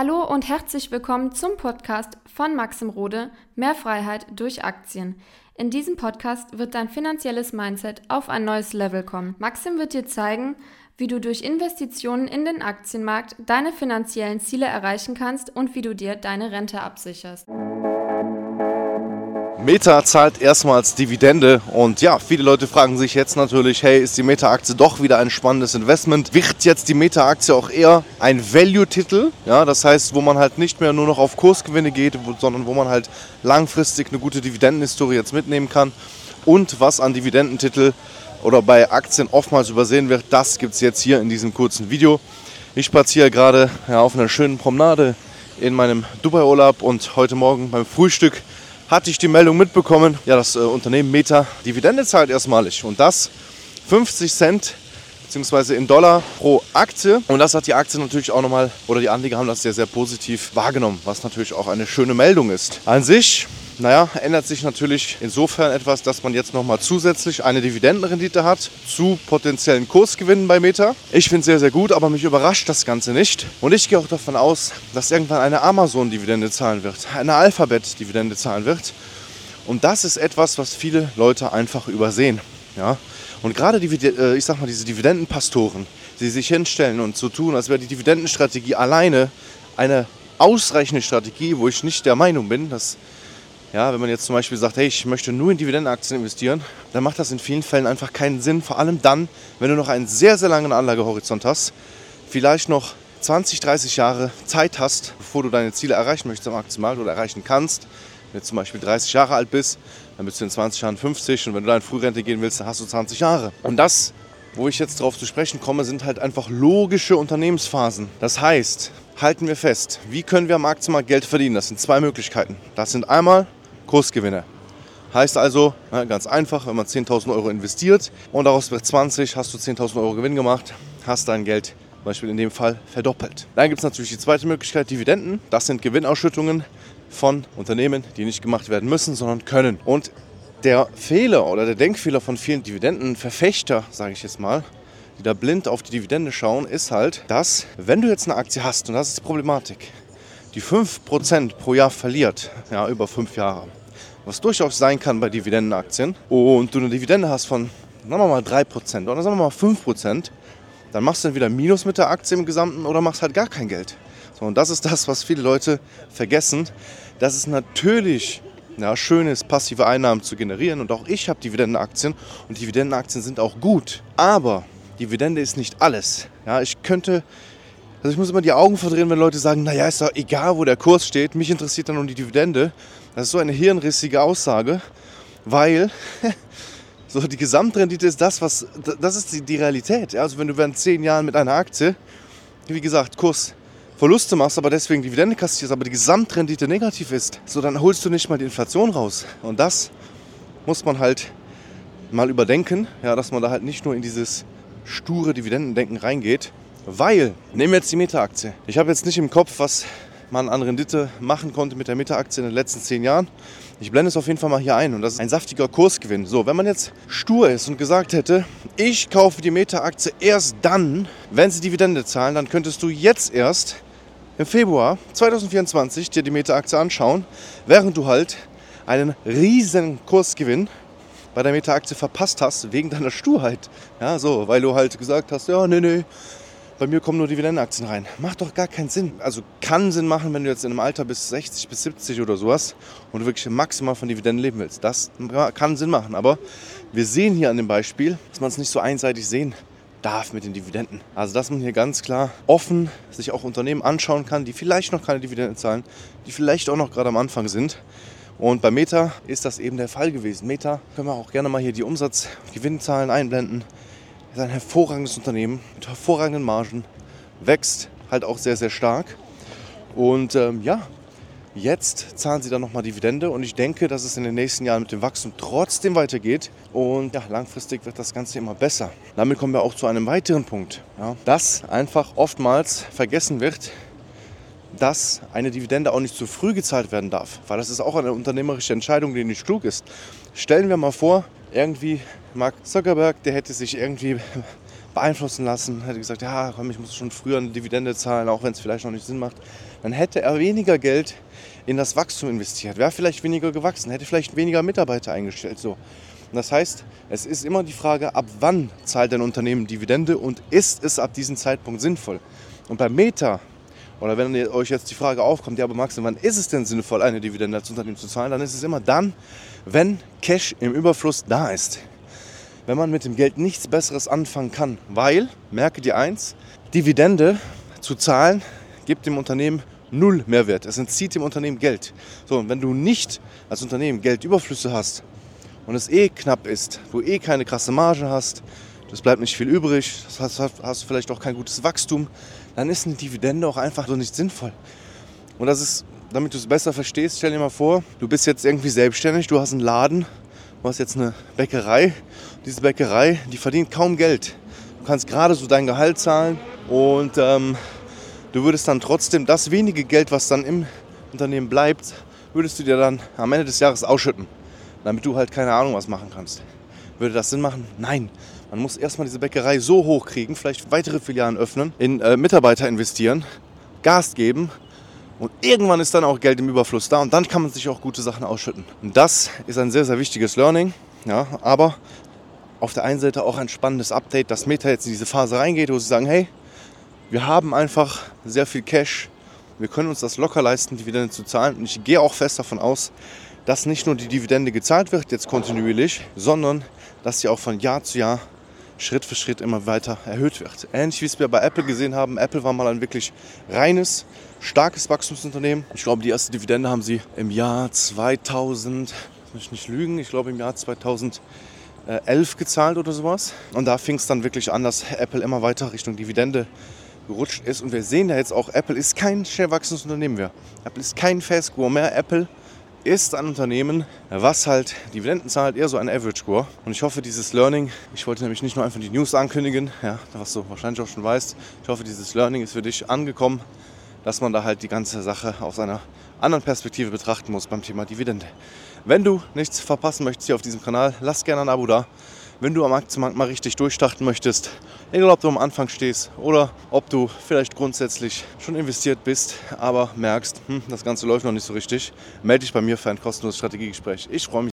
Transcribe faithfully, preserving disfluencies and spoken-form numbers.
Hallo und herzlich willkommen zum Podcast von Maxim Rode, Mehr Freiheit durch Aktien. In diesem Podcast wird dein finanzielles Mindset auf ein neues Level kommen. Maxim wird dir zeigen, wie du durch Investitionen in den Aktienmarkt deine finanziellen Ziele erreichen kannst und wie du dir deine Rente absicherst. Meta zahlt erstmals Dividende und ja, viele Leute fragen sich jetzt natürlich, hey, ist die Meta-Aktie doch wieder ein spannendes Investment? Wird jetzt die Meta-Aktie auch eher ein Value-Titel? Ja, das heißt, wo man halt nicht mehr nur noch auf Kursgewinne geht, sondern wo man halt langfristig eine gute Dividendenhistorie jetzt mitnehmen kann. Und was an Dividendentitel oder bei Aktien oftmals übersehen wird, das gibt es jetzt hier in diesem kurzen Video. Ich spaziere gerade ja, auf einer schönen Promenade in meinem Dubai-Urlaub und heute Morgen beim Frühstück hatte ich die Meldung mitbekommen, ja, das äh, Unternehmen Meta Dividende zahlt erstmalig und das fünfzig Cent bzw. in Dollar pro Aktie. Und das hat die Aktie natürlich auch nochmal, oder die Anleger haben das sehr, sehr positiv wahrgenommen, was natürlich auch eine schöne Meldung ist. An sich, naja, ändert sich natürlich insofern etwas, dass man jetzt nochmal zusätzlich eine Dividendenrendite hat zu potenziellen Kursgewinnen bei Meta. Ich finde es sehr, sehr gut, aber mich überrascht das Ganze nicht. Und ich gehe auch davon aus, dass irgendwann eine Amazon-Dividende zahlen wird, eine Alphabet-Dividende zahlen wird. Und das ist etwas, was viele Leute einfach übersehen. Ja? Und gerade die, ich sag mal, diese Dividendenpastoren, die sich hinstellen und so tun, als wäre die Dividendenstrategie alleine eine ausreichende Strategie, wo ich nicht der Meinung bin, dass Ja, wenn man jetzt zum Beispiel sagt, hey, ich möchte nur in Dividendenaktien investieren, dann macht das in vielen Fällen einfach keinen Sinn. Vor allem dann, wenn du noch einen sehr, sehr langen Anlagehorizont hast, vielleicht noch zwanzig, dreißig Jahre Zeit hast, bevor du deine Ziele erreichen möchtest am Aktienmarkt oder erreichen kannst. Wenn du zum Beispiel dreißig Jahre alt bist, dann bist du in zwanzig Jahren fünfzig und wenn du da in Frührente gehen willst, dann hast du zwanzig Jahre. Und das, wo ich jetzt drauf zu sprechen komme, sind halt einfach logische Unternehmensphasen. Das heißt, halten wir fest, wie können wir am Aktienmarkt Geld verdienen? Das sind zwei Möglichkeiten. Das sind einmal Kursgewinne. Heißt also, ganz einfach, wenn man zehntausend Euro investiert und daraus wird zwanzig, hast du zehntausend Euro Gewinn gemacht, hast dein Geld zum Beispiel in dem Fall verdoppelt. Dann gibt es natürlich die zweite Möglichkeit, Dividenden. Das sind Gewinnausschüttungen von Unternehmen, die nicht gemacht werden müssen, sondern können. Und der Fehler oder der Denkfehler von vielen Dividendenverfechter, sage ich jetzt mal, die da blind auf die Dividende schauen, ist halt, dass, wenn du jetzt eine Aktie hast, und das ist die Problematik, die fünf Prozent pro Jahr verliert, ja, über fünf Jahre, was durchaus sein kann bei Dividendenaktien, und du eine Dividende hast von, sagen wir mal, drei Prozent oder sagen wir mal fünf Prozent, dann machst du entweder Minus mit der Aktie im Gesamten oder machst halt gar kein Geld. So, und das ist das, was viele Leute vergessen, dass es natürlich ja, schön ist, passive Einnahmen zu generieren, und auch ich habe Dividendenaktien und Dividendenaktien sind auch gut, aber Dividende ist nicht alles. Ja, ich könnte Also ich muss immer die Augen verdrehen, wenn Leute sagen, naja, ist doch egal, wo der Kurs steht, mich interessiert dann nur die Dividende. Das ist so eine hirnrissige Aussage, weil so die Gesamtrendite ist das, was, das ist die, die Realität. Ja, also wenn du während zehn Jahren mit einer Aktie, wie gesagt, Kursverluste machst, aber deswegen Dividende kassierst, aber die Gesamtrendite negativ ist, so dann holst du nicht mal die Inflation raus. Und das muss man halt mal überdenken, ja, dass man da halt nicht nur in dieses sture Dividendendenken reingeht. Weil, nehmen wir jetzt die Meta-Aktie. Ich habe jetzt nicht im Kopf, was man an Rendite machen konnte mit der Meta-Aktie in den letzten zehn Jahren. Ich blende es auf jeden Fall mal hier ein und das ist ein saftiger Kursgewinn. So, wenn man jetzt stur ist und gesagt hätte, ich kaufe die Meta-Aktie erst dann, wenn sie Dividende zahlen, dann könntest du jetzt erst im Februar zwanzig vierundzwanzig dir die Meta-Aktie anschauen, während du halt einen riesen Kursgewinn bei der Meta-Aktie verpasst hast, wegen deiner Sturheit. Ja, so, weil du halt gesagt hast, ja, nee, nee, bei mir kommen nur Dividendenaktien rein. Macht doch gar keinen Sinn. Also kann Sinn machen, wenn du jetzt in einem Alter bis sechzig bis siebzig oder sowas und du wirklich maximal von Dividenden leben willst. Das kann Sinn machen. Aber wir sehen hier an dem Beispiel, dass man es nicht so einseitig sehen darf mit den Dividenden. Also dass man hier ganz klar offen sich auch Unternehmen anschauen kann, die vielleicht noch keine Dividenden zahlen, die vielleicht auch noch gerade am Anfang sind. Und bei Meta ist das eben der Fall gewesen. Meta, können wir auch gerne mal hier die Umsatz- und Gewinnzahlen einblenden. Ist ein hervorragendes Unternehmen mit hervorragenden Margen, wächst halt auch sehr, sehr stark. Und ähm, ja, jetzt zahlen sie dann nochmal Dividende und ich denke, dass es in den nächsten Jahren mit dem Wachstum trotzdem weitergeht und ja, langfristig wird das Ganze immer besser. Damit kommen wir auch zu einem weiteren Punkt, ja, dass einfach oftmals vergessen wird, dass eine Dividende auch nicht zu früh gezahlt werden darf, weil das ist auch eine unternehmerische Entscheidung, die nicht klug ist. Stellen wir mal vor, irgendwie Mark Zuckerberg, der hätte sich irgendwie beeinflussen lassen, hätte gesagt, ja komm, ich muss schon früher eine Dividende zahlen, auch wenn es vielleicht noch nicht Sinn macht, dann hätte er weniger Geld in das Wachstum investiert, wäre vielleicht weniger gewachsen, hätte vielleicht weniger Mitarbeiter eingestellt. So. Und das heißt, es ist immer die Frage, ab wann zahlt ein Unternehmen Dividende und ist es ab diesem Zeitpunkt sinnvoll? Und bei Meta, oder wenn euch jetzt die Frage aufkommt, ja aber Max, wann ist es denn sinnvoll, eine Dividende als Unternehmen zu zahlen, dann ist es immer dann, wenn Cash im Überfluss da ist. Wenn man mit dem Geld nichts Besseres anfangen kann, weil, merke dir eins, Dividende zu zahlen gibt dem Unternehmen null Mehrwert. Es entzieht dem Unternehmen Geld. So, und wenn du nicht als Unternehmen Geldüberflüsse hast und es eh knapp ist, du eh keine krasse Marge hast, es bleibt nicht viel übrig, das hast, hast du vielleicht auch kein gutes Wachstum, dann ist eine Dividende auch einfach so nicht sinnvoll. Und das ist, damit du es besser verstehst, stell dir mal vor, du bist jetzt irgendwie selbstständig, du hast einen Laden, du hast jetzt eine Bäckerei. Diese Bäckerei, die verdient kaum Geld. Du kannst gerade so dein Gehalt zahlen und ähm, du würdest dann trotzdem das wenige Geld, was dann im Unternehmen bleibt, würdest du dir dann am Ende des Jahres ausschütten, damit du halt keine Ahnung was machen kannst. Würde das Sinn machen? Nein. Man muss erstmal diese Bäckerei so hoch kriegen, vielleicht weitere Filialen öffnen, in äh, Mitarbeiter investieren, Gas geben und irgendwann ist dann auch Geld im Überfluss da und dann kann man sich auch gute Sachen ausschütten. Und das ist ein sehr, sehr wichtiges Learning, ja, aber auf der einen Seite auch ein spannendes Update, dass Meta jetzt in diese Phase reingeht, wo sie sagen, hey, wir haben einfach sehr viel Cash, wir können uns das locker leisten, Dividende zu zahlen und ich gehe auch fest davon aus, dass nicht nur die Dividende gezahlt wird, jetzt kontinuierlich, sondern dass sie auch von Jahr zu Jahr Schritt für Schritt immer weiter erhöht wird. Ähnlich wie es wir bei Apple gesehen haben. Apple war mal ein wirklich reines, starkes Wachstumsunternehmen. Ich glaube, die erste Dividende haben sie im Jahr zweitausend, muss ich nicht lügen, ich glaube im Jahr zweitausendelf gezahlt oder sowas. Und da fing es dann wirklich an, dass Apple immer weiter Richtung Dividende gerutscht ist. Und wir sehen ja jetzt auch, Apple ist kein schnell wachsendes Unternehmen mehr. Apple ist kein Fast Grower mehr. Apple ist ein Unternehmen, was halt Dividenden zahlt, eher so ein Average Score. Und ich hoffe, dieses Learning, ich wollte nämlich nicht nur einfach die News ankündigen, ja, was du wahrscheinlich auch schon weißt, ich hoffe, dieses Learning ist für dich angekommen, dass man da halt die ganze Sache aus einer anderen Perspektive betrachten muss beim Thema Dividende. Wenn du nichts verpassen möchtest hier auf diesem Kanal, lass gerne ein Abo da. Wenn du am Aktienmarkt mal richtig durchstarten möchtest, egal ob du am Anfang stehst oder ob du vielleicht grundsätzlich schon investiert bist, aber merkst, hm, das Ganze läuft noch nicht so richtig, melde dich bei mir für ein kostenloses Strategiegespräch. Ich freue mich.